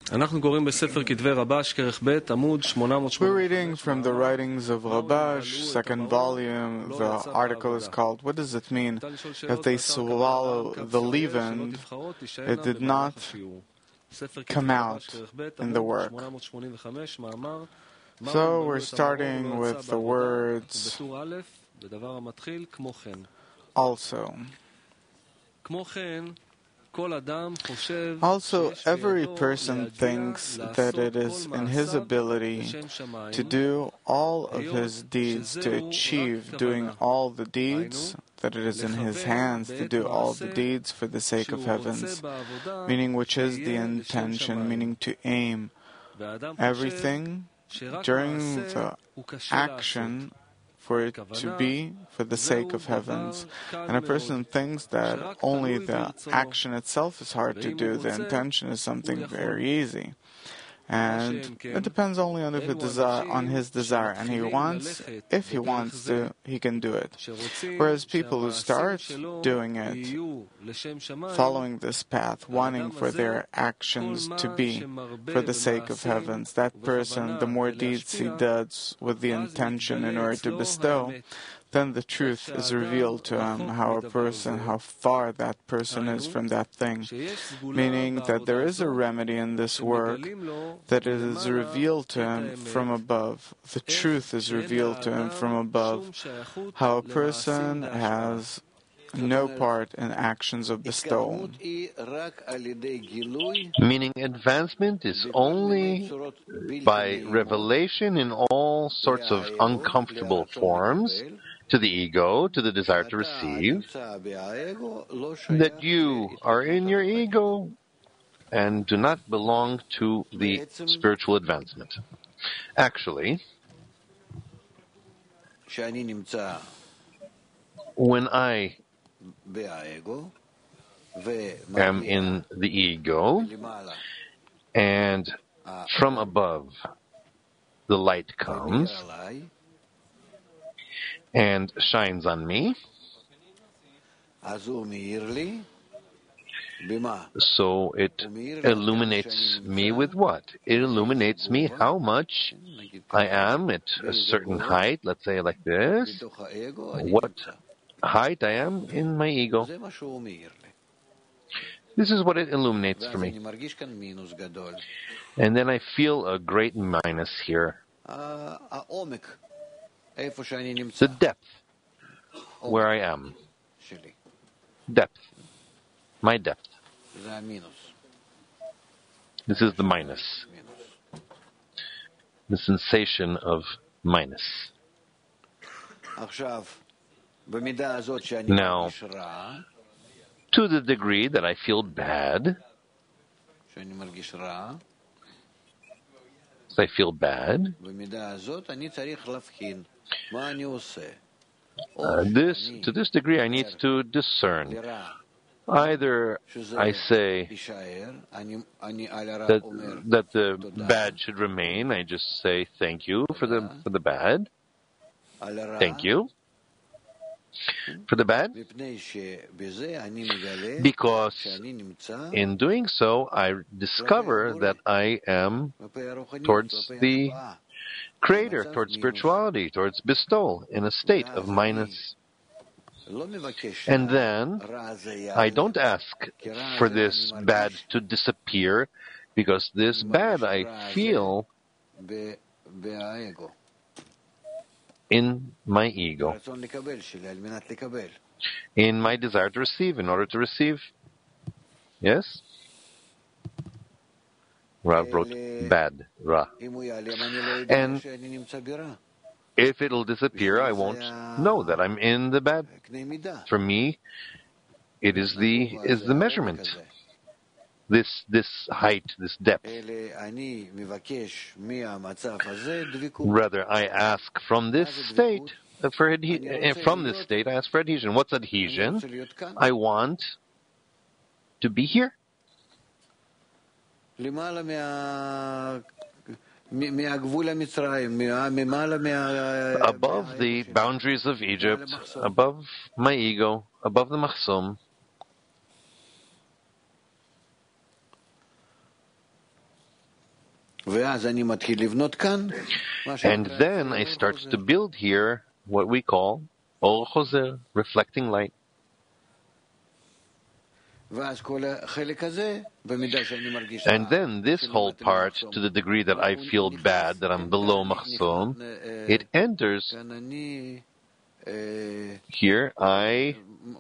We're reading from the writings of Rabash, second volume. The article is called, "What does it mean if they swallow the leaven, it did not come out in the work?" So we're starting with the words also. Also, every person thinks that it is in his ability to do all of his deeds, to achieve doing all the deeds, that it is in his hands to do all the deeds for the sake of heavens, meaning which is the intention, meaning to aim everything during the action for it to be for the sake of heavens. And a person thinks that only the action itself is hard to do, the intention is something very easy. And it depends only on his desire, and if he wants to, he can do it. Whereas people who start doing it, following this path, wanting for their actions to be for the sake of heavens, that person, the more deeds he does with the intention in order to bestow, then the truth is revealed to him, how far that person is from that thing. Meaning that there is a remedy in this work, that it is revealed to him from above. The truth is revealed to him from above, how a person has no part in actions of bestowal. Meaning advancement is only by revelation in all sorts of uncomfortable forms, to the ego, to the desire to receive, that you are in your ego and do not belong to the spiritual advancement. Actually, when I am in the ego and from above the light comes and shines on me, so it illuminates me with what? It illuminates me how much I am at a certain height, let's say like this, what height I am in my ego. This is what it illuminates for me. And then I feel a great minus here. The depth where I am. Depth. My depth. This is the minus. The sensation of minus. Now, to the degree that I feel bad, to this degree I need to discern. Either I say that the bad should remain, I just say thank you for the bad. Thank you for the bad. Because in doing so, I discover that I am towards the Creator, towards spirituality, towards bestowal, in a state of minus. And then I don't ask for this bad to disappear, because this bad I feel in my ego, in my desire to receive, in order to receive. Yes? Rav wrote bad, Ra. And if it'll disappear, I won't know that I'm in the bad. For me, it is the measurement. This height, this depth. Rather, I ask from this state from this state I ask for adhesion. What's adhesion? I want to be here. Above the boundaries of Egypt, above my ego, above the Machsum. And then I start to build here what we call Or Choser, reflecting light. And then this whole part, to the degree that I feel bad, that I'm below Machsom, it enters here. I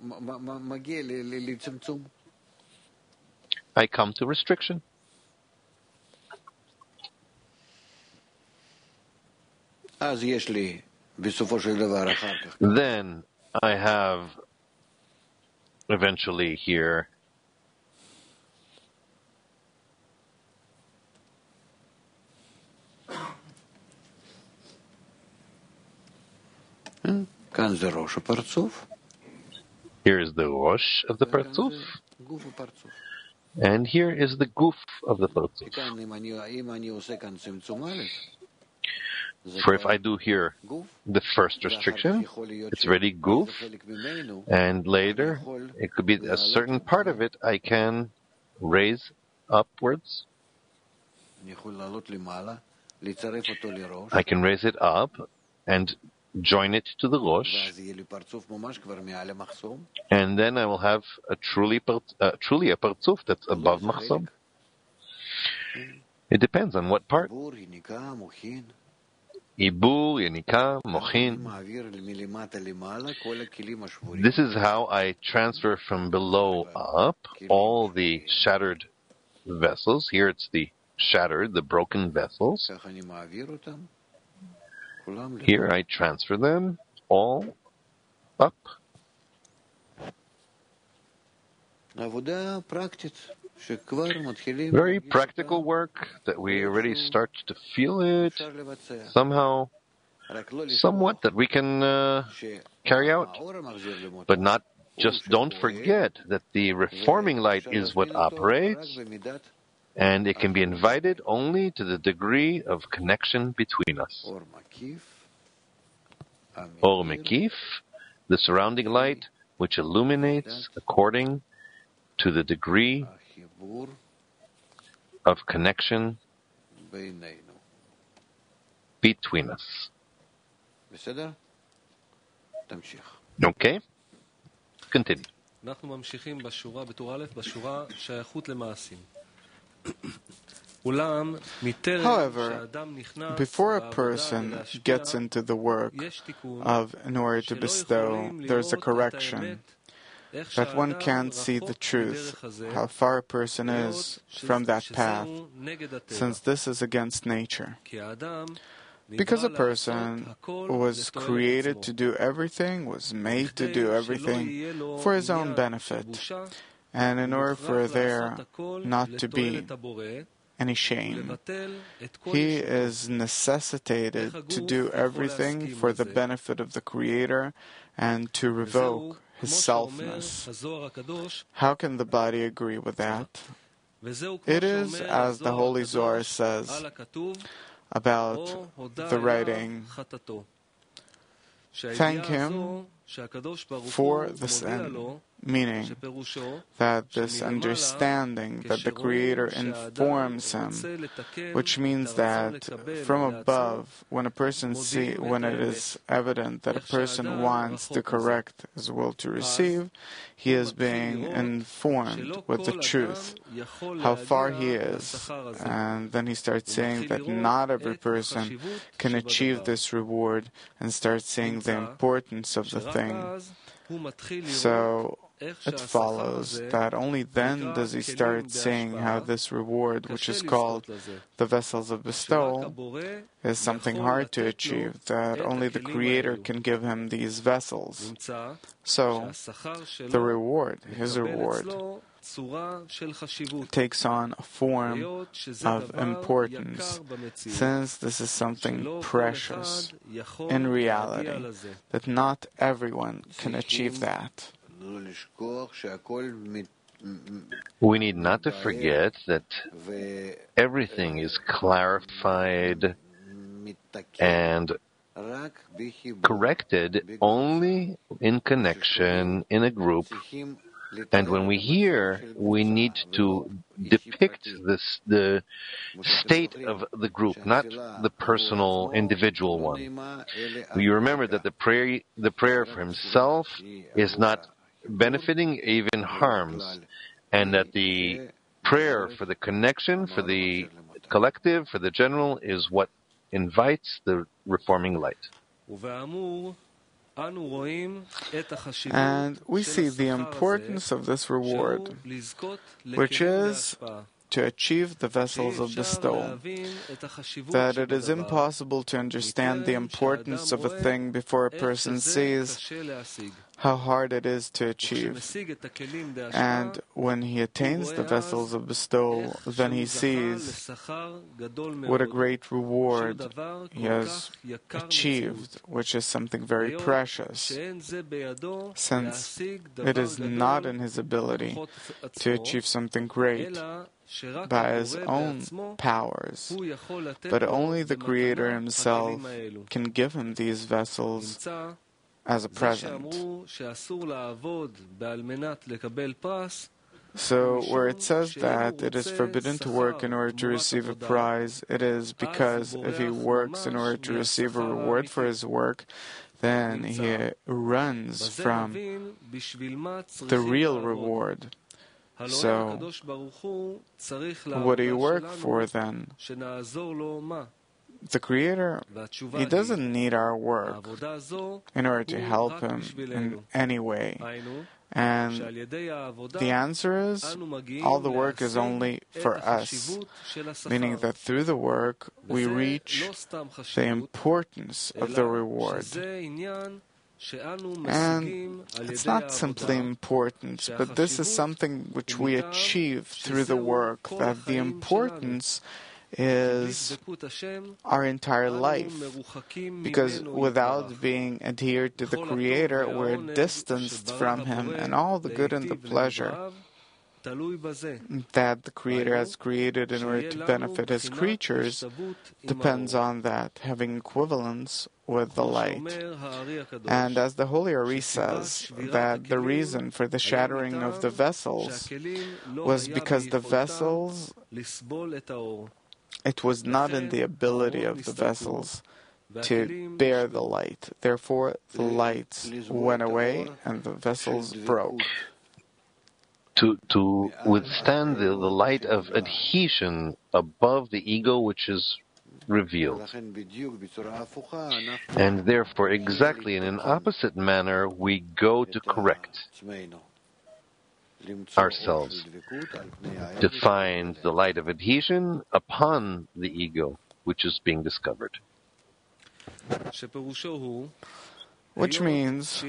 come to restriction. Then I have eventually here here is the Rosh of the Partzuf, and here is the Guf of the Partzuf. For if I do here the first restriction, it's already Guf, and later it could be a certain part of it I can raise upwards. I can raise it up and join it to the Rosh, and then I will have a truly a Partzuf that's above Machsom. It depends on what part. Ibur, Yenika, Mochin. This is how I transfer from below up all the shattered vessels. Here it's the shattered, the broken vessels. Here I transfer them all up. Very practical work that we already start to feel it somehow, somewhat, that we can carry out. But not just, don't forget that the reforming light is what operates, and it can be invited only to the degree of connection between us. Or Mekif, the surrounding light, which illuminates according to the degree of connection between us. Okay? Continue. However, before a person gets into the work in order to bestow, there's a correction, that one can't see the truth, how far a person is from that path, since this is against nature. Because a person was created to do everything, was made to do everything for his own benefit, and in order for there not to be any shame, he is necessitated to do everything for the benefit of the Creator and to revoke his selfness. How can the body agree with that? It is, as the Holy Zohar says about the writing, thank him for the sin, meaning that this understanding that the Creator informs him, which means that from above, when it is evident that a person wants to correct his will to receive, he is being informed with the truth, how far he is. And then he starts saying that not every person can achieve this reward, and starts seeing the importance of the thing. So it follows that only then does he start seeing how this reward, which is called the vessels of bestowal, is something hard to achieve, that only the Creator can give him these vessels. So the reward, his reward, takes on a form of importance, since this is something precious in reality, that not everyone can achieve that. We need not to forget that everything is clarified and corrected only in connection, in a group, And when we hear, we need to depict the state of the group, not the personal, individual one. You remember that the prayer for himself is not benefiting, even harms, and that the prayer for the connection, for the collective, for the general, is what invites the reforming light. And we see the importance of this reward, which is to achieve the vessels of bestowal, that it is impossible to understand the importance of a thing before a person sees how hard it is to achieve. And when he attains the vessels of bestowal, then he sees what a great reward he has achieved, which is something very precious, since it is not in his ability to achieve something great by his own powers, but only the Creator himself can give him these vessels as a present. So, where it says that it is forbidden to work in order to receive a prize, it is because if he works in order to receive a reward for his work, then he runs from the real reward. So, what do you work for then? The Creator, He doesn't need our work in order to help Him in any way. And the answer is, all the work is only for us, meaning that through the work we reach the importance of the reward. And it's not simply importance, but this is something which we achieve through the work, that the importance is our entire life, because without being adhered to the Creator, we're distanced from Him, and all the good and the pleasure that the Creator has created in order to benefit His creatures depends on that, having equivalence with the light. And as the Holy Ari says, that the reason for the shattering of the vessels was because the vessels, it was not in the ability of the vessels to bear the light. Therefore, the lights went away and the vessels broke. To withstand the light of adhesion above the ego which is revealed. And therefore, exactly in an opposite manner, we go to correct ourselves, to find the light of adhesion upon the ego which is being discovered. Which means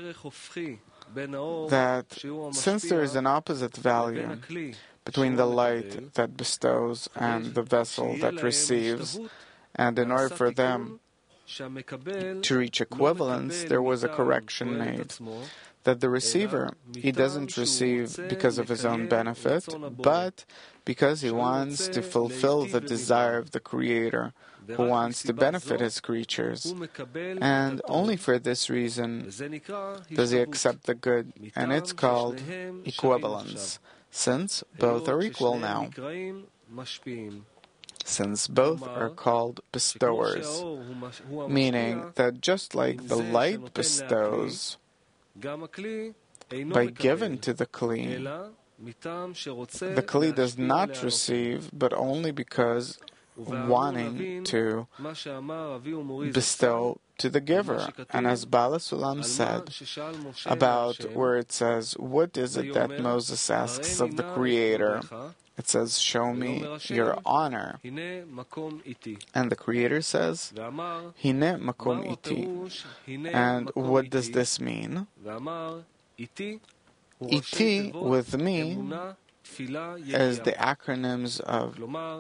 that since there is an opposite value between the light that bestows and the vessel that receives, and in order for them to reach equivalence, there was a correction made, that the receiver, he doesn't receive because of his own benefit, but because he wants to fulfill the desire of the Creator, who wants to benefit his creatures. And only for this reason does he accept the good, and it's called equivalence, since both are equal now. Since both are called bestowers, meaning that just like the light bestows by giving to the Kli, the Kli does not receive, but only because wanting to bestow to the giver. And as Bala Sulam said about where it says, what is it that Moses asks of the Creator? It says, show me your honor. And the Creator says, Hine makom iti. And what does this mean? Iti, with me, is the acronyms of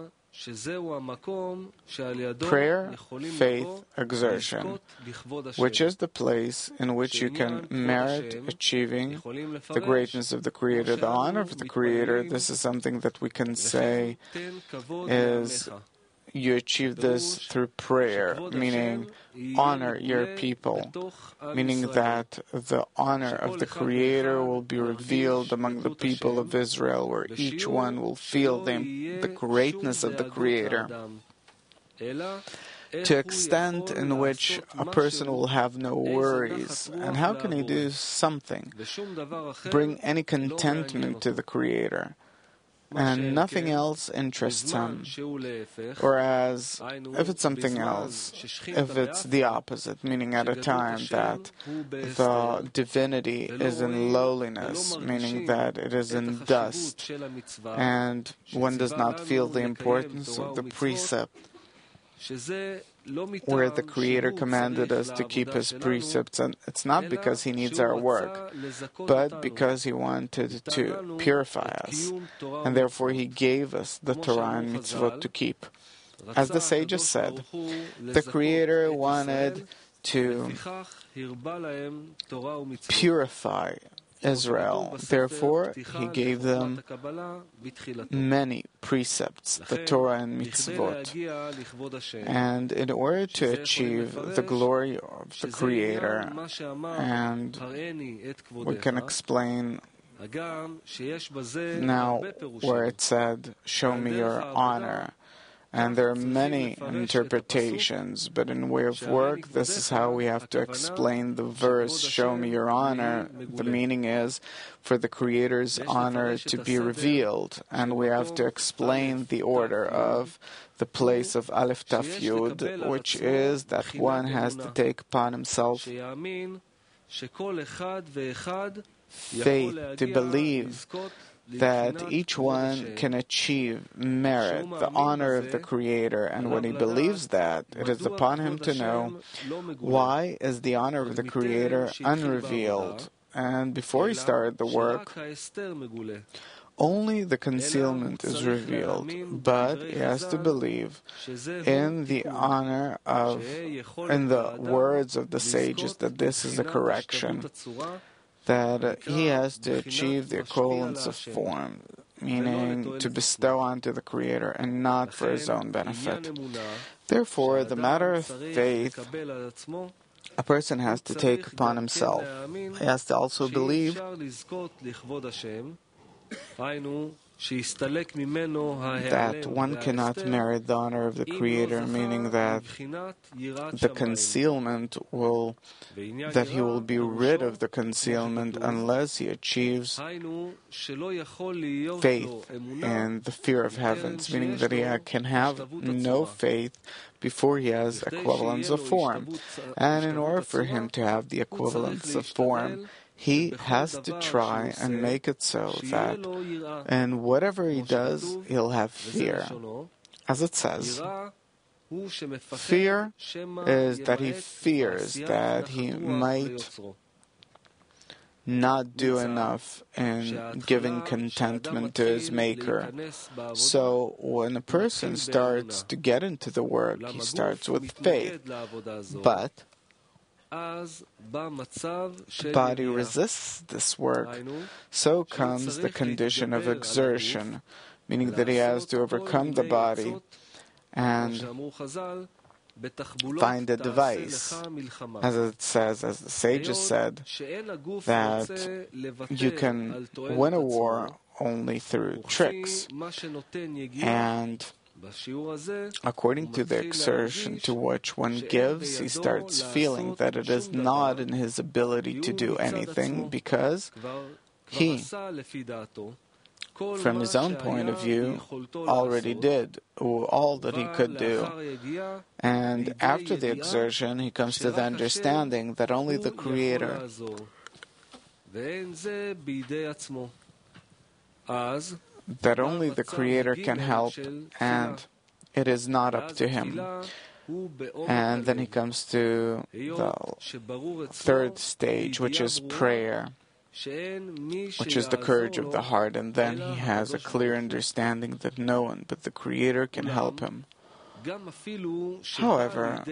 prayer, faith, exertion, which is the place in which you can merit achieving the greatness of the Creator, the honor of the Creator. This is something that we can say is you achieve this through prayer, meaning honor your people, meaning that the honor of the Creator will be revealed among the people of Israel, where each one will feel the greatness of the Creator, to extent in which a person will have no worries. And how can he do something? Bring any contentment to the Creator, and nothing else interests him. Whereas, if it's something else, if it's the opposite, meaning at a time that the divinity is in lowliness, meaning that it is in dust, and one does not feel the importance of the precept, where the Creator commanded us to keep His precepts, and it's not because He needs our work, but because He wanted to purify us, and therefore He gave us the Torah and mitzvot to keep. As the sages said, the Creator wanted to purify Israel. Therefore, He gave them many precepts, the Torah and mitzvot. And in order to achieve the glory of the Creator, and we can explain now where it said, "Show me your honor." And there are many interpretations, but in way of work, this is how we have to explain the verse, "Show me your honor." The meaning is for the Creator's honor to be revealed, and we have to explain the order of the place of Aleph Taf Yud, which is that one has to take upon himself faith to believe that each one can achieve merit, the honor of the Creator, and when he believes that, it is upon him to know why is the honor of the Creator unrevealed. And before he started the work, only the concealment is revealed, but he has to believe in the honor of, in the words of the sages, that this is a correction, that he has to achieve the equivalence of form, meaning to bestow onto the Creator and not for his own benefit. Therefore, the matter of faith, a person has to take upon himself. He has to also believe that one cannot merit the honor of the Creator, meaning that the concealment will, that he will be rid of the concealment unless he achieves faith and the fear of heavens, meaning that he can have no faith before he has equivalence of form. And in order for him to have the equivalence of form, he has to try and make it so that in whatever he does, he'll have fear. As it says, fear is that he fears that he might not do enough in giving contentment to his Maker. So when a person starts to get into the work, he starts with faith. But the body resists this work, so comes the condition of exertion, meaning that he has to overcome the body and find a device. As it says, as the sages said, that you can win a war only through tricks. And according to the exertion to which one gives, he starts feeling that it is not in his ability to do anything because he, from his own point of view, already did all that he could do. And after the exertion, he comes to the understanding that only the Creator can help, and it is not up to him. And then he comes to the third stage, which is prayer, which is the courage of the heart, and then he has a clear understanding that no one but the Creator can help him. However,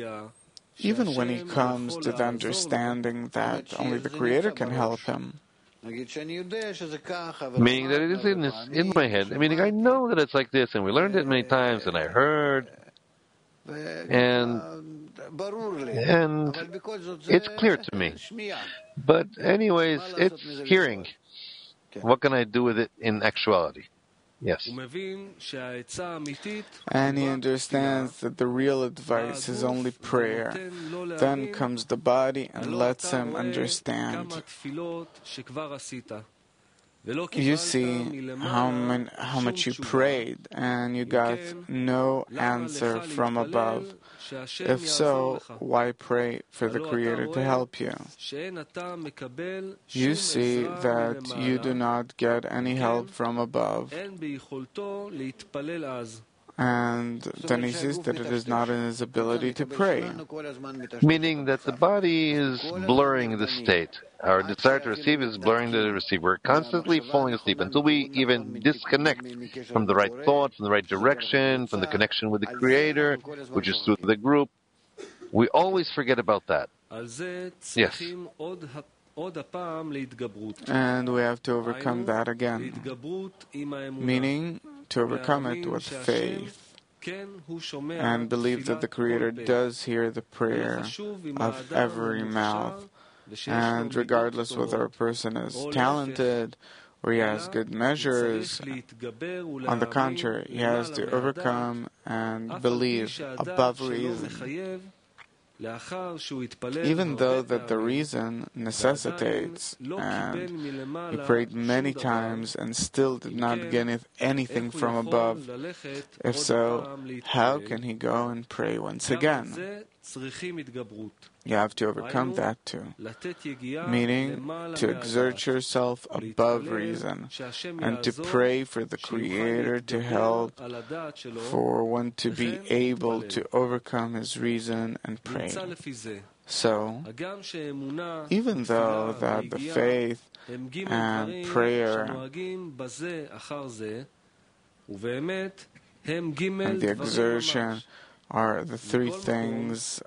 even when he comes to the understanding that only the Creator can help him, Meaning that it is in my head. Meaning I know that it's like this, and we learned it many times, and I heard, and it's clear to me. But anyways, it's hearing. What can I do with it in actuality? Yes. And he understands that the real advice is only prayer. Then comes the body and lets him understand. You see how much you prayed and you got no answer from above. If so, why pray for the Creator to help you? You see that you do not get any help from above. And then he says that it is not in his ability to pray. Meaning that the body is blurring the state. Our desire to receive is blurring the receiver. We're constantly falling asleep until we even disconnect from the right thought, from the right direction, from the connection with the Creator, which is through the group. We always forget about that. Yes. And we have to overcome that again. Meaning, to overcome it with faith and believe that the Creator does hear the prayer of every mouth. And regardless whether a person is talented or he has good measures, on the contrary, he has to overcome and believe above reason. Even though that the reason necessitates, and he prayed many times and still did not get anything from above, if so, how can he go and pray once again? You have to overcome that too, meaning to exert yourself above reason and to pray for the Creator to help for one to be able to overcome his reason and pray. So, even though that the faith and prayer and the exertion are the three things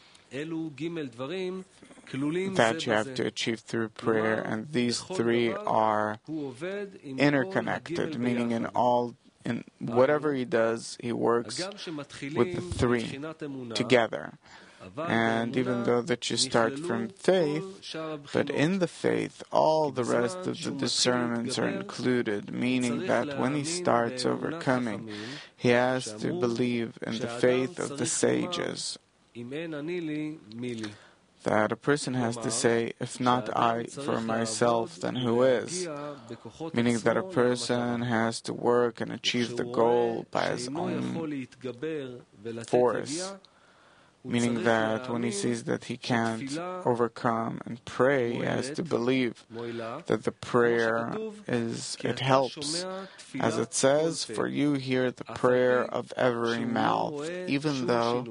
that you have to achieve through prayer, and these three are interconnected, meaning in whatever he does, he works with the three together. And even though that you start from faith, but in the faith, all the rest of the discernments are included, meaning that when he starts overcoming, he has to believe in the faith of the sages. That a person has to say, if not I for myself, then who is? Meaning that a person has to work and achieve the goal by his own force. Meaning that when he sees that he can't overcome and pray, he has to believe that the prayer it helps. As it says, for you hear the prayer of every mouth, even though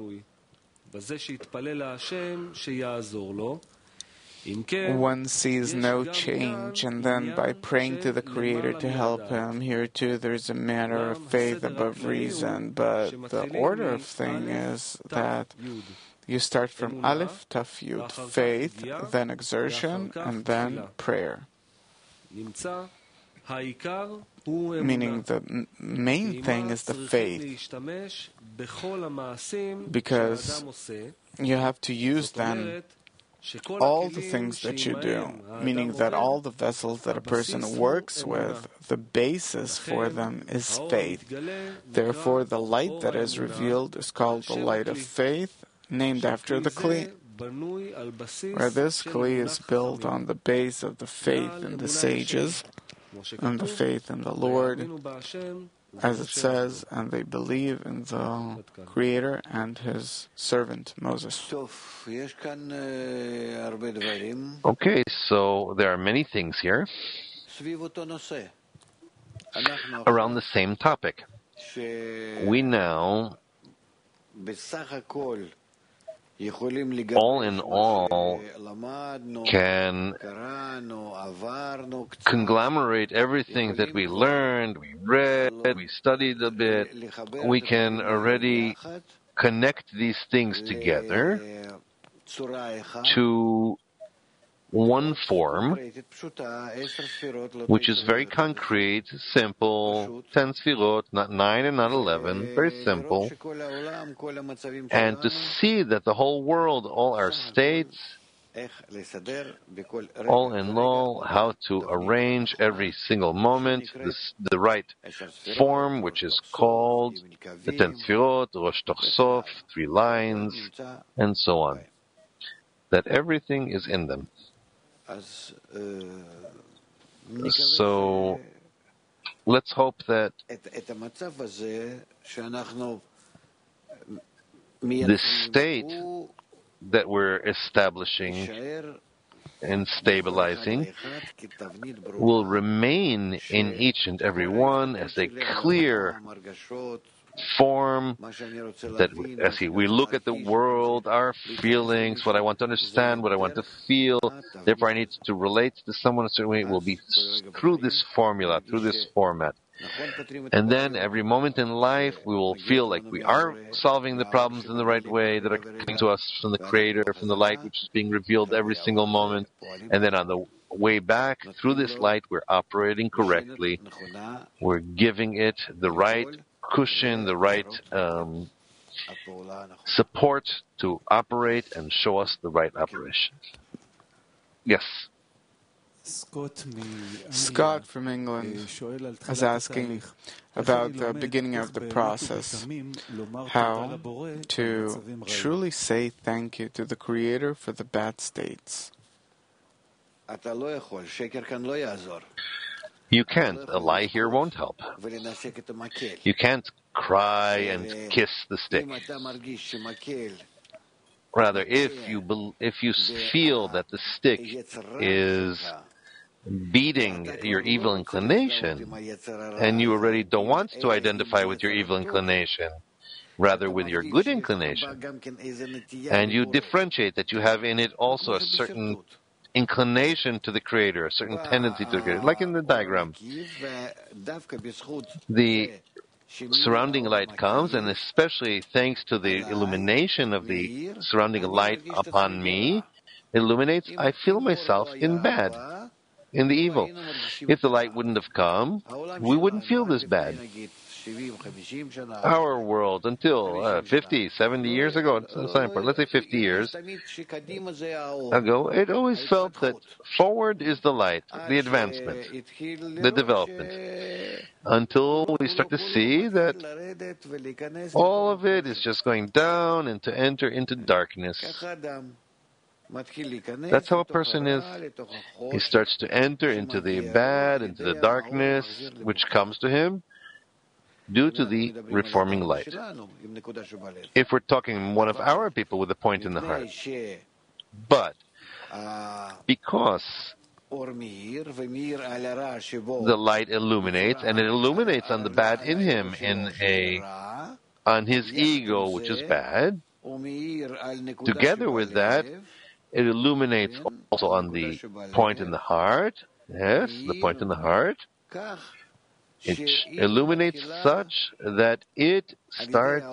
one sees no change, and then by praying to the Creator to help him, here too there's a matter of faith above reason, but the order of thing is that you start from Aleph, Taf, Yud, faith, then exertion, and then prayer. Meaning the main thing is the faith, because you have to use then all the things that you do, meaning that all the vessels that a person works with, the basis for them is faith. Therefore, the light that is revealed is called the light of faith, named after the Kli, where this Kli is built on the base of the faith in the sages, and the faith in the Lord, as it says, and they believe in the Creator and His servant Moses. Okay, so there are many things here around the same topic. We now, all in all, can conglomerate everything that we learned, we read, we studied a bit. We can already connect these things together to one form, which is very concrete, simple, 10 sfirot, not 9 and not 11, very simple, and to see that the whole world, all our states, all in all, how to arrange every single moment, the right form, which is called the 10 sfirot, Rosh Toch Sof, 3 lines, and so on. That everything is in them. So let's hope that this state that we're establishing and stabilizing will remain in each and every one as a clear form, that as we look at the world, our feelings, what I want to understand, what I want to feel, therefore I need to relate to someone a certain way, it will be through this formula, through this format. And then every moment in life we will feel like we are solving the problems in the right way that are coming to us from the Creator, from the light which is being revealed every single moment. And then on the way back through this light we're operating correctly. We're giving it the right cushion, the right support to operate and show us the right operation. Yes. Scott from England is asking about the beginning of the process, how to truly say thank you to the Creator for the bad states. You can't. A lie here won't help. You can't cry and kiss the stick. Rather, if you feel that the stick is beating your evil inclination, and you already don't want to identify with your evil inclination, rather with your good inclination, and you differentiate that you have in it also a certain inclination to the Creator, a certain tendency to the Creator, like in the diagram. The surrounding light comes, and especially thanks to the illumination of the surrounding light upon me, illuminates, I feel myself in bad, in the evil. If the light wouldn't have come, we wouldn't feel this bad. Our world, until 50, 70 years ago, let's say 50 years ago, it always felt that forward is the light, the advancement, the development, until we start to see that all of it is just going down and to enter into darkness. That's how a person is. He starts to enter into the bad, into the darkness, which comes to him due to the reforming light. If we're talking one of our people with a point in the heart, but because the light illuminates, and it illuminates on the bad in him, on his ego, which is bad, together with that, it illuminates also on the point in the heart. Yes, the point in the heart. It illuminates such that it starts,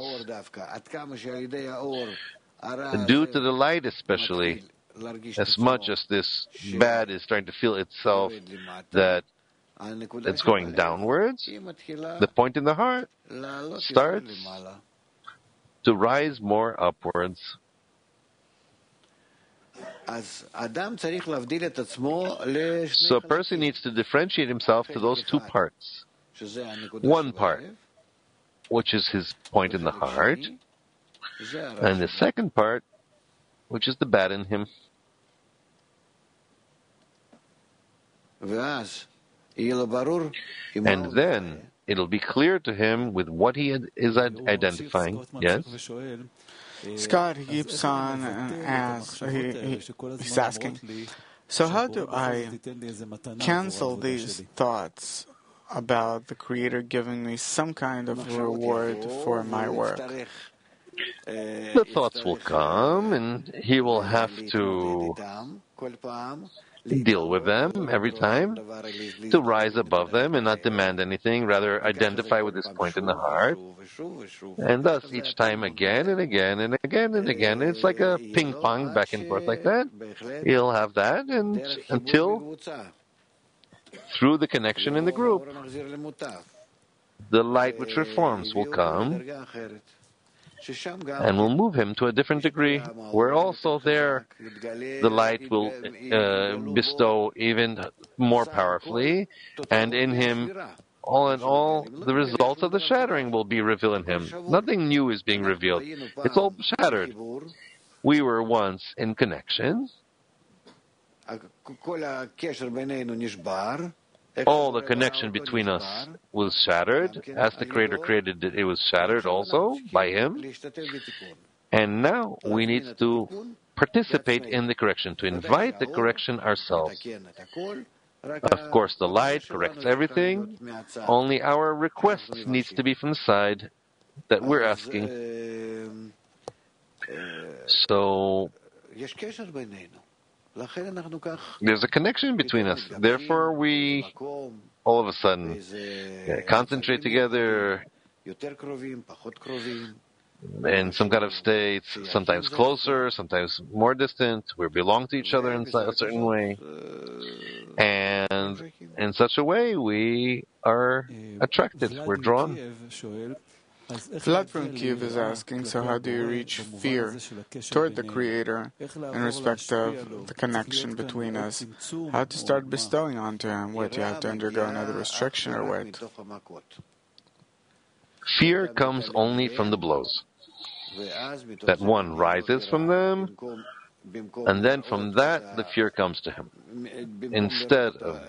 due to the light especially, as much as this bad is trying to feel itself that it's going downwards, the point in the heart starts to rise more upwards. So a person needs to differentiate himself to those two parts. One part, which is his point in the heart, and the second part, which is the bad in him. And then it'll be clear to him with what he is identifying. Yes? Scott, he keeps on and he's asking, so how do I cancel these thoughts about the Creator giving me some kind of reward for my work? The thoughts will come, and he will have to deal with them every time, to rise above them and not demand anything, rather identify with this point in the heart, and thus each time again and again and again and again. It's like a ping pong back and forth like that. He'll have that, and until through the connection in the group, the light which reforms will come and will move him to a different degree, where also there the light will bestow even more powerfully, and in him, all in all, the results of the shattering will be revealed in him. Nothing new is being revealed. It's all shattered. We were once in connection. All the connection between us was shattered. As the Creator created it, it was shattered also by Him. And now we need to participate in the correction, to invite the correction ourselves. Of course, the light corrects everything. Only our request needs to be from the side that we're asking. So there's a connection between us. Therefore, we all of a sudden concentrate together in some kind of states, sometimes closer, sometimes more distant. We belong to each other in a certain way. And in such a way, we are attracted, we're drawn. Vlad from Kiev is asking, so how do you reach fear toward the Creator in respect of the connection between us? How to start bestowing onto Him? What, you have to undergo another restriction or what? Fear comes only from the blows. That one rises from them, and then from that the fear comes to him. Instead of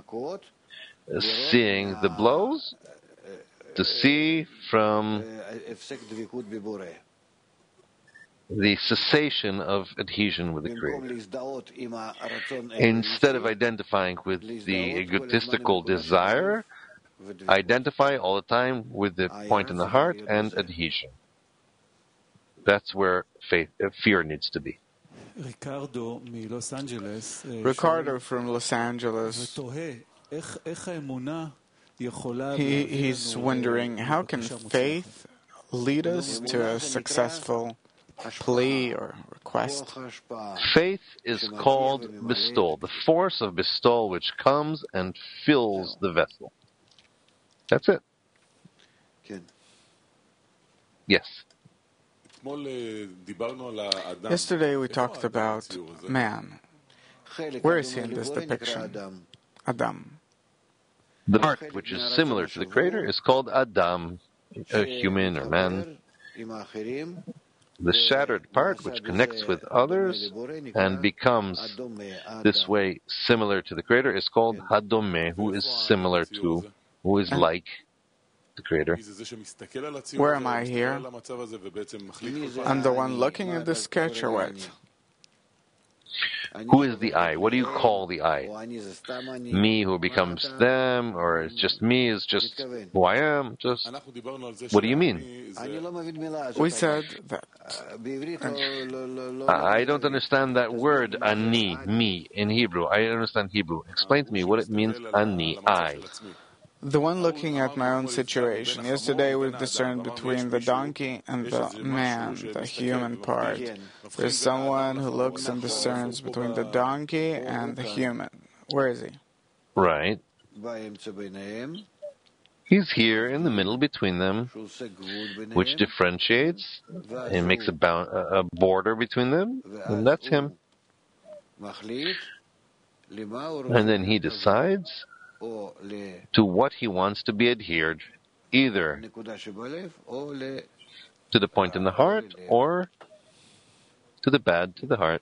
seeing the blows, to see from the cessation of adhesion with the Creator. Instead of identifying with the egotistical desire, identify all the time with the point in the heart and adhesion. That's where fear needs to be. Ricardo from Los Angeles, he's wondering, how can faith lead us to a successful plea or request? Faith is called bestowal, the force of bestowal which comes and fills the vessel. That's it. Yes. Yesterday we talked about man. Where is he in this depiction? Adam. The part which is similar to the Creator is called Adam, a human or man. The shattered part which connects with others and becomes this way similar to the Creator is called Hadome, who is similar to, who is like the Creator. Where am I here? I'm the one looking at the sketch, or what? Who is the I? What do you call the I? Me who becomes them, or it's just me is just who I am? Just what do you mean? We said that. I don't understand that word ani, me, in Hebrew. I understand Hebrew. Explain to me what it means, ani, I. The one looking at my own situation. Yesterday we discerned between the donkey and the man, the human part. There's someone who looks and discerns between the donkey and the human. Where is he? Right. He's here in the middle between them, which differentiates and makes a border between them, and that's him. And then he decides to what he wants to be adhered, either to the point in the heart or to the bad to the heart.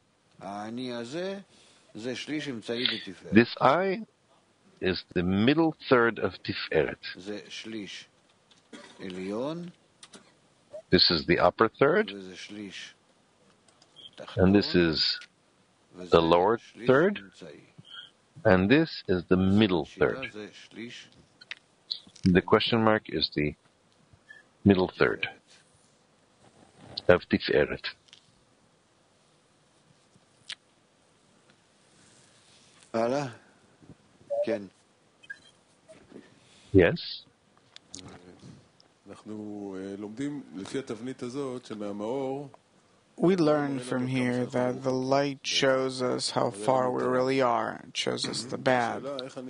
This I is the middle third of Tiferet. This is the upper third, and this is the lower third, and this is the middle third. The question mark is the middle third of Tiferet. Yes. We learn from here that the light shows us how far we really are. It shows us the bad.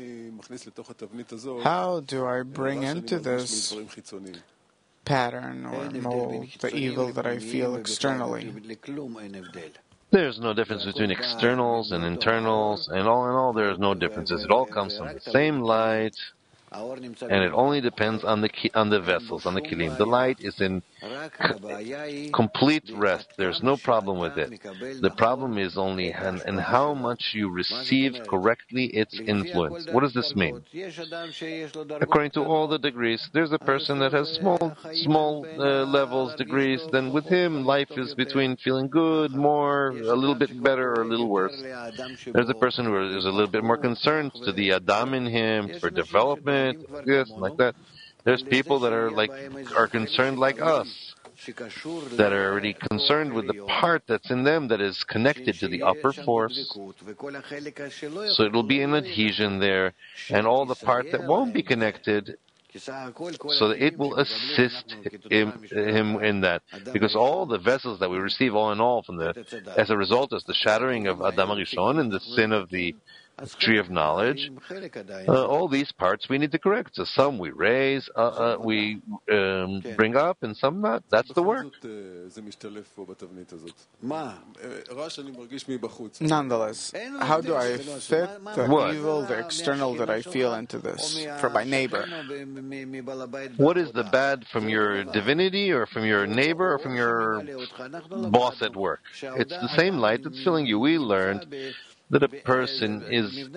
How do I bring into this pattern or mold the evil that I feel externally? There's no difference between externals and internals, and all, there is no differences. It all comes from the same light, and it only depends on the vessels, on the kilim. The light is in complete rest. There's no problem with it. The problem is only in how much you receive correctly its influence. What does this mean? According to all the degrees, there's a person that has small levels, degrees. Then with him, life is between feeling good, more, a little bit better, or a little worse. There's a person who is a little bit more concerned to the Adam in him for development. Yes, like that. There's people that are concerned like us, that are already concerned with the part that's in them that is connected to the upper force. So it will be an adhesion there, and all the part that won't be connected, so that it will assist him in that. Because all the vessels that we receive, all in all, as a result, is the shattering of Adam HaRishon and the sin of the tree of knowledge. All these parts we need to correct. So some we raise, we bring up, and some not. That's the work. Nonetheless, how do I fit the evil, the external that I feel into this for my neighbor? What is the bad from your divinity, or from your neighbor, or from your boss at work? It's the same light that's filling you. We learned that a person is...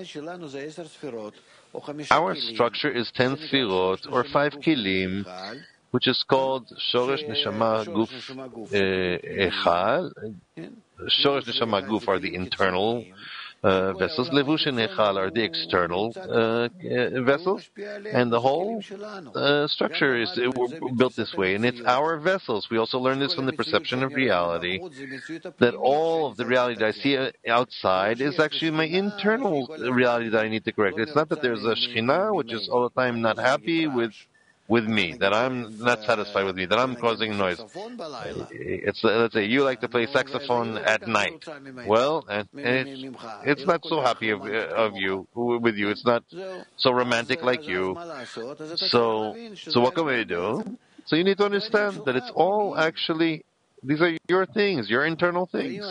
Our structure is 10 sfirot, or 5 kilim, which is called Shoresh Neshama Guf Echal. Shoresh Neshama Guf are the internal vessels. Levush and Echal are the external vessels. And the whole structure is built this way. And it's our vessels. We also learn this from the perception of reality, that all of the reality that I see outside is actually my internal reality that I need to correct. It's not that there's a Shekhinah, which is all the time not happy with me, that I'm not satisfied with me, that I'm causing noise. It's, let's say you like to play saxophone at night. Well, and it's not so happy of you, with you. It's not so romantic like you. So what can we do? So you need to understand that it's all actually, these are your things, your internal things.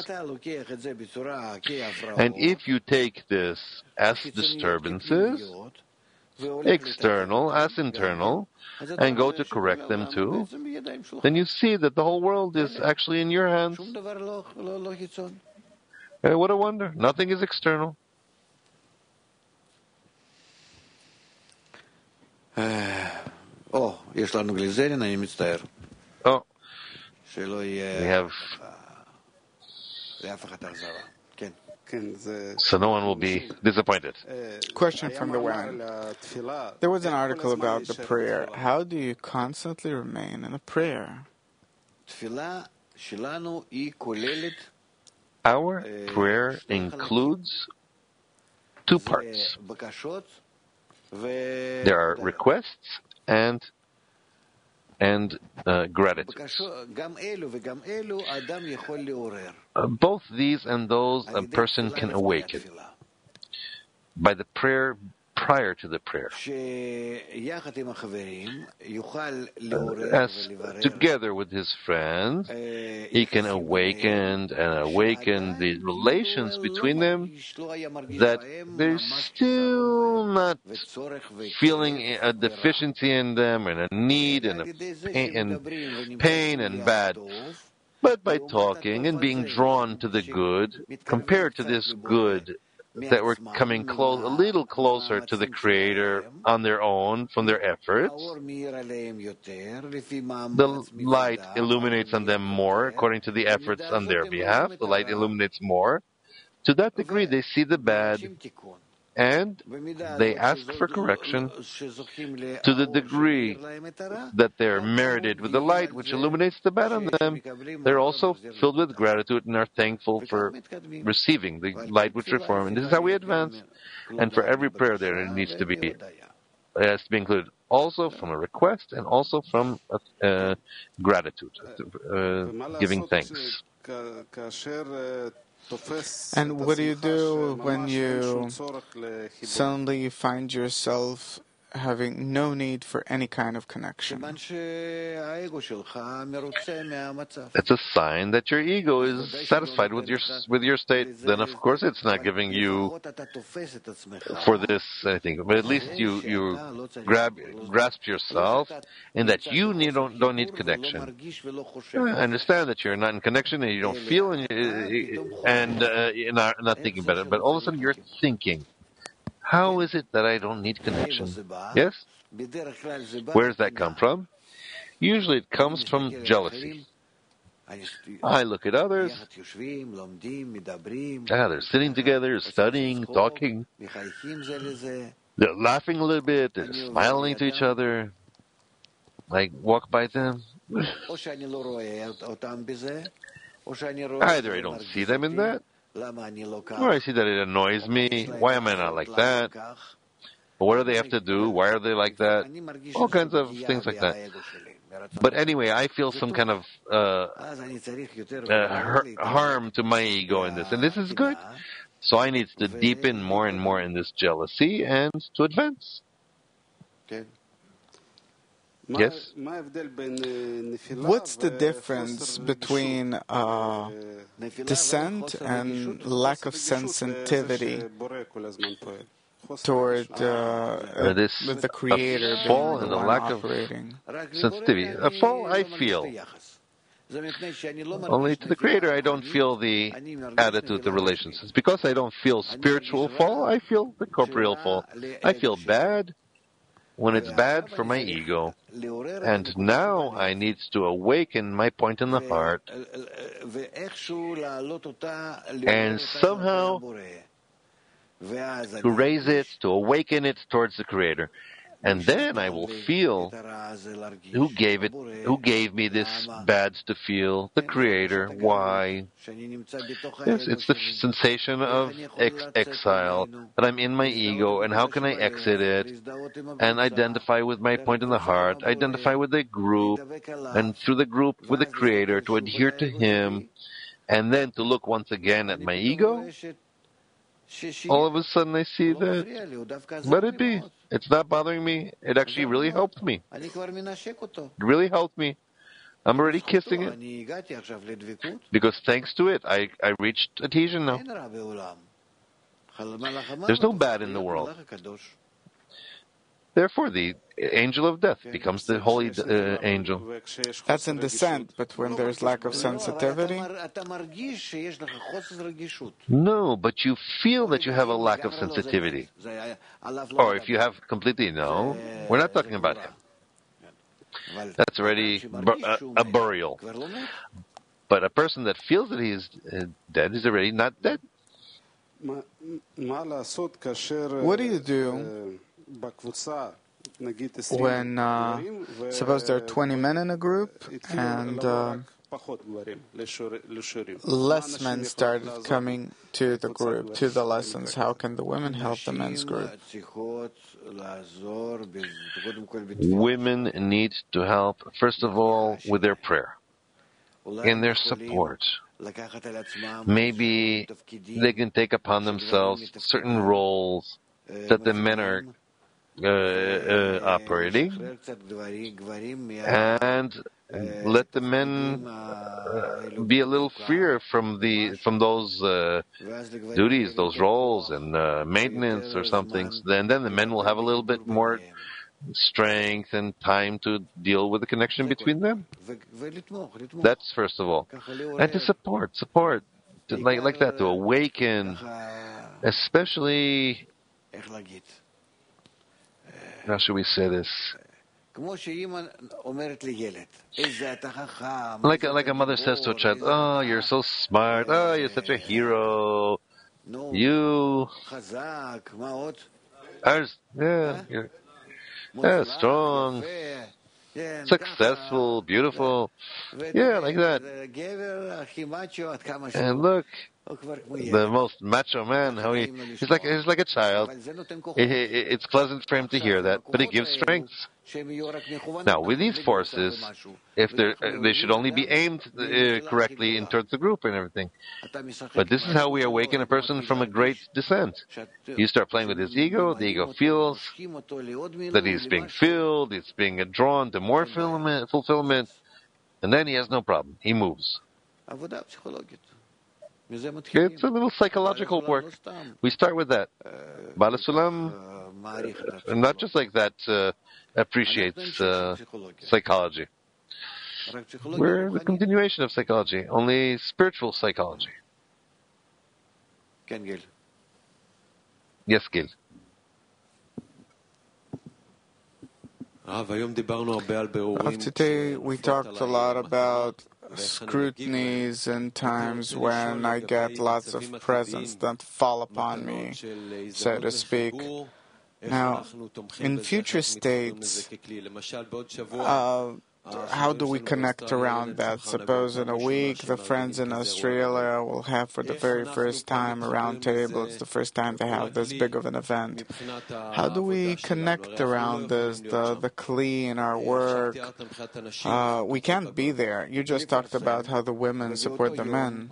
And if you take this as disturbances, external as internal, and go to correct them too, then you see that the whole world is actually in your hands. What a wonder. Nothing is external. Oh, we have... So no one will be disappointed. Question from the women. There was an article about the prayer. How do you constantly remain in a prayer? Our prayer includes two parts. There are requests and gratitude. Both these and those a person can awaken by the prayer prior to the prayer. As together with his friends, he can awaken the relations between them, that they're still not feeling a deficiency in them, and a need, and a pain and bad. But by talking and being drawn to the good, compared to this good, that we're coming a little closer to the Creator on their own, from their efforts. The light illuminates on them more, according to the efforts on their behalf. The light illuminates more. To that degree, they see the bad, and they ask for correction to the degree that they're merited with the light which illuminates the bad on them. They're also filled with gratitude and are thankful for receiving the light which reforms. And this is how we advance. And for every prayer there needs to be, it has to be included also from a request and also from gratitude, giving thanks. And what do you do when you suddenly find yourself having no need for any kind of connection? It's a sign that your ego is satisfied with your state. Then, of course, it's not giving you for this anything. But at least you grasp yourself, and that you don't need connection. I understand that you're not in connection, and you don't feel, and you're not thinking about it. But all of a sudden, you're thinking. How is it that I don't need connection? Yes? Where does that come from? Usually it comes from jealousy. I look at others. They're sitting together, studying, talking. They're laughing a little bit. They're smiling to each other. I walk by them. Either I don't see them in that, or I see that it annoys me. Why am I not like that? What do they have to do? Why are they like that? All kinds of things like that. But anyway, I feel some kind of harm to my ego in this. And this is good. So I need to deepen more and more in this jealousy and to advance. Yes? What's the difference between descent and lack of sensitivity toward the Creator fall being and the the one lack operating? of sensitivity? A fall I feel. Only to the Creator I don't feel the attitude, the relations. It's because I don't feel spiritual fall, I feel the corporeal fall. I feel bad when it's bad for my ego. And now I need to awaken my point in the heart and somehow to raise it, to awaken it towards the Creator. And then I will feel who gave me this bad to feel, the Creator. Why? Yes, it's the sensation of exile, that I'm in my ego, and how can I exit it, and identify with my point in the heart, identify with the group, and through the group with the Creator, to adhere to Him, and then to look once again at my ego. All of a sudden I see that, let it be. It's not bothering me. It actually really helped me. It really helped me. I'm already kissing it. Because thanks to it, I reached adhesion now. There's no bad in the world. Therefore, the angel of death becomes the holy angel. That's in descent, but when there's lack of sensitivity? No, but you feel that you have a lack of sensitivity. Or if you have completely, no. We're not talking about him. That's already a burial. But a person that feels that he is dead is already not dead. What do you do when, suppose there are 20 men in a group and less men started coming to the group, to the lessons? How can the women help the men's group? Women need to help, first of all, with their prayer, in their support. Maybe they can take upon themselves certain roles that the men are operating, and let the men be a little freer from those duties, those roles, and maintenance or something. Then the men will have a little bit more strength and time to deal with the connection between them. That's first of all, and to support, like that, to awaken, especially. How should we say this? Like a mother says to a child, "Oh, you're so smart. Oh, you're such a hero. You are strong, successful, beautiful. Yeah, like that. And look, the most macho man, how he's like a child. It's pleasant for him to hear that, but it gives strength. Now, with these forces, if they should only be aimed correctly in towards the group and everything. But this is how we awaken a person from a great descent. You start playing with his ego, the ego feels that he's being filled, he's being drawn to more fulfillment, and then he has no problem. He moves. It's a little psychological work. We start with that. Baal HaSulam, not just like that, appreciates psychology. We're the continuation of psychology, only spiritual psychology. Yes, Gil. Today we talked a lot about scrutinies and times when I get lots of presents that fall upon me, so to speak. Now, in future states, how do we connect around that? Suppose in a week the friends in Australia will have for the very first time a round table. It's the first time they have this big of an event. How do we connect around this, the Kli in our work? We can't be there. You just talked about how the women support the men.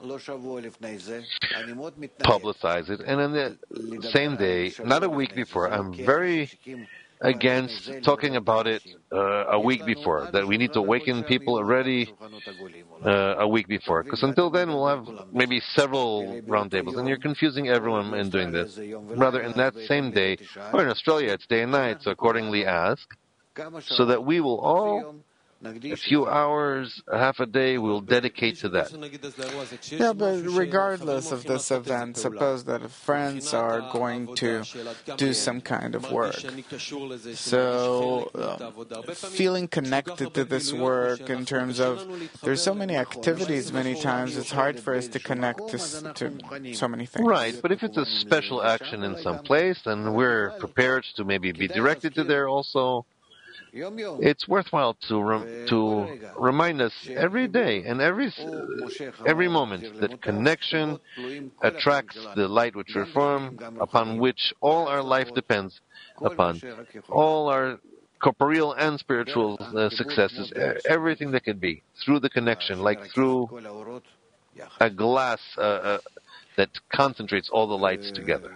Publicize it. And on the same day, not a week before, I'm very against talking about it a week before, that we need to awaken people already a week before. Because until then, we'll have maybe several roundtables, and you're confusing everyone in doing this. Rather, in that same day, or in Australia, it's day and night, so accordingly ask, so that we will all, a few hours, half a day, we'll dedicate to that. Yeah, but regardless of this event, suppose that friends are going to do some kind of work. So, feeling connected to this work in terms of, there's so many activities many times, it's hard for us to connect to so many things. Right, but if it's a special action in some place, then we're prepared to maybe be directed to there also. It's worthwhile to remind us every day and every moment that connection attracts the light which we form, upon which all our life depends upon, all our corporeal and spiritual successes, everything that can be, through the connection, like through a glass that concentrates all the lights together.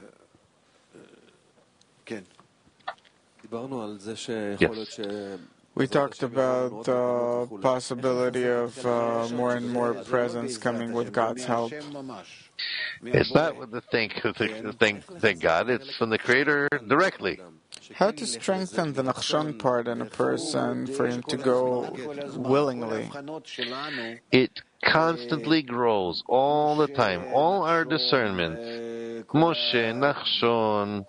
Yes. We talked about the possibility of more and more presence coming with God's help. It's not with the thank God, it's from the Creator directly. How to strengthen the Nachshon part in a person for him to go willingly? It constantly grows all the time. All our discernment, Moshe, Nachshon,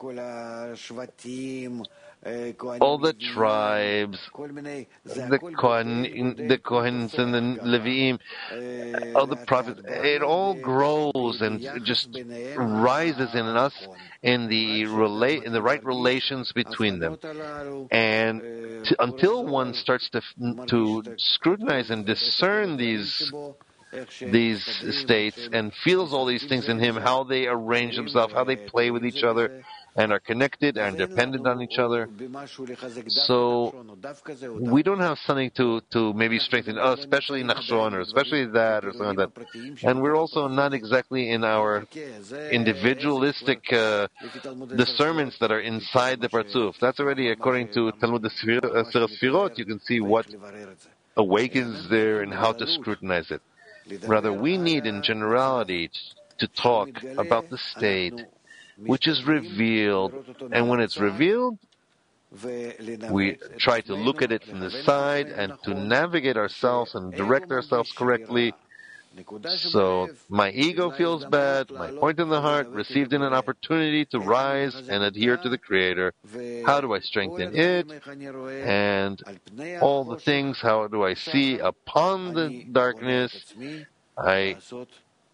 all the tribes, the Kohens and the Leviim, all the prophets, it all grows and just rises in us in the right relations between them. And until one starts to scrutinize and discern these states and feels all these things in him, how they arrange themselves, how they play with each other, and are connected and dependent on each other. So we don't have something to maybe strengthen, especially Nachshon, or especially that, or something like that. And we're also not exactly in our individualistic discernments that are inside the Partzuf. That's already, according to Talmud Sefirot, you can see what awakens there and how to scrutinize it. Rather, we need in generality to talk about the state which is revealed, and when it's revealed, we try to look at it from the side and to navigate ourselves and direct ourselves correctly. So my ego feels bad, my point in the heart received in an opportunity to rise and adhere to the Creator. How do I strengthen it? And all the things, how do I see upon the darkness? I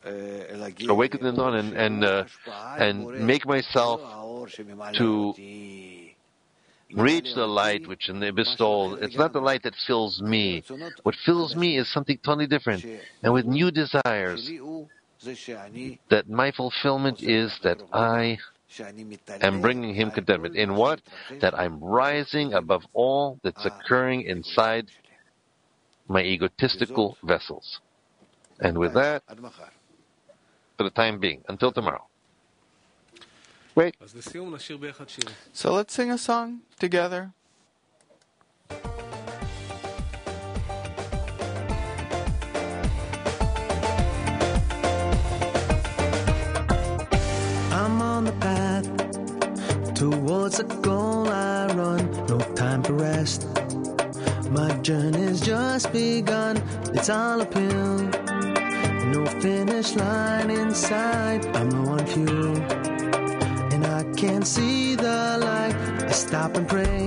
awake in the dawn and make myself to reach the light which in the bestowal. It's not the light that fills me. What fills me is something totally different, and with new desires. That my fulfillment is that I am bringing Him contentment. In what? That I'm rising above all that's occurring inside my egotistical vessels. And with that, for the time being, until tomorrow. Wait. So let's sing a song together. I'm on the path towards a goal I run, no time for rest. My journey's just begun, it's all uphill. No finish line in sight, I'm low on fuel. And I can't see the light, I stop and pray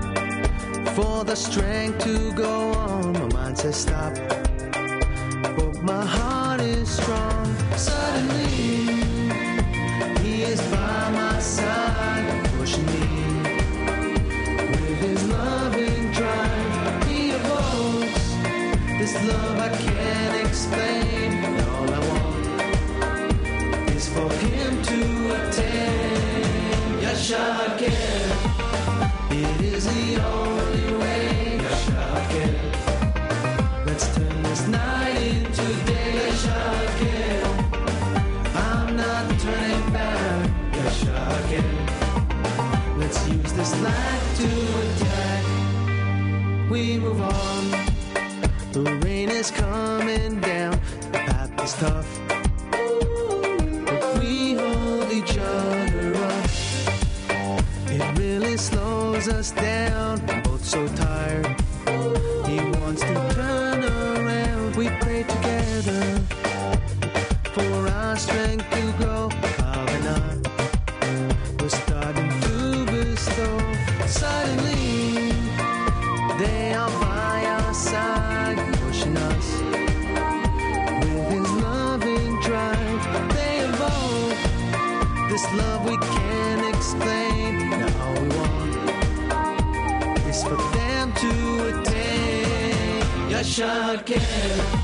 for the strength to go on. My mind says stop, but my heart is strong. Suddenly He is by my side, pushing me with His loving drive. He evokes this love I can't explain. And all I want is for Him to attain. Yashaken, it is the only way. Yashaken, let's turn this night into day. Yashaken, I'm not turning back. Yashaken, let's use this life to attack. We move on, the rain is coming down, the path is tough, but we hold each other up. It really slows us down, we're both so tired. He wants to turn around, we pray together for our strength to grow. Kavana, we're starting to bestow. Suddenly, they are by our side, pushing us with His loving drive. They evoke this love we can't explain. Now all we want is for them to attain. Yashaken.